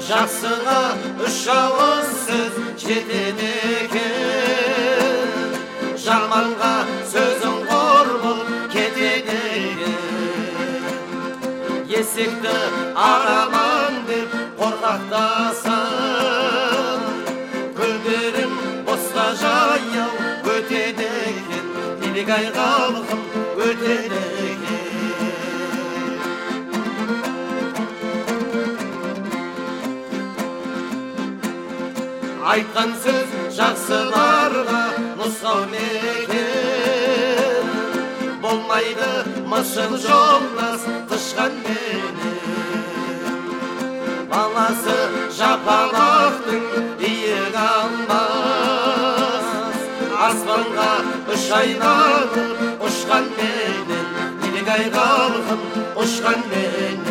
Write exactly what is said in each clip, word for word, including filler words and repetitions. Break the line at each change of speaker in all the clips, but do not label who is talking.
жақсыға үш ауыз сөз жетеді екен, жаманға сөзің қор болып кетеді екен. Есекті араман деп қорқақтасаң, гүлдерің босқа жаяу өтеді екен, билік айғалқым өтеді екен. Айтқан сөз жақсыларға нұсқау мекен, болмайды мысыл жолдас тышқан менен. Баласы жапалақтың иек алмас, аспанға үш айналып ұшқан менен, билік айғалқым ұшқан менен.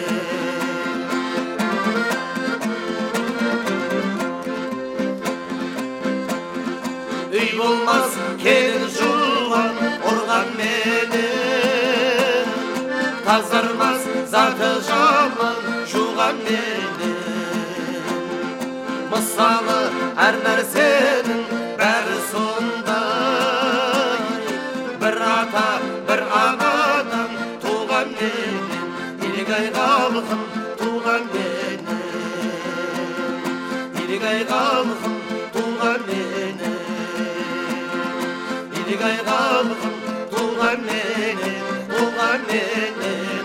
Үй болмас келін жуған ұрған менен, тазармас заты жаман жуған менен. Мысалы әр нәрсенің бәрі сондай, бір ата бір анадан туған менен, билік айғалқым туған менен, билік айғалқым туған менен, билік айғалқым туған менен, туған менен.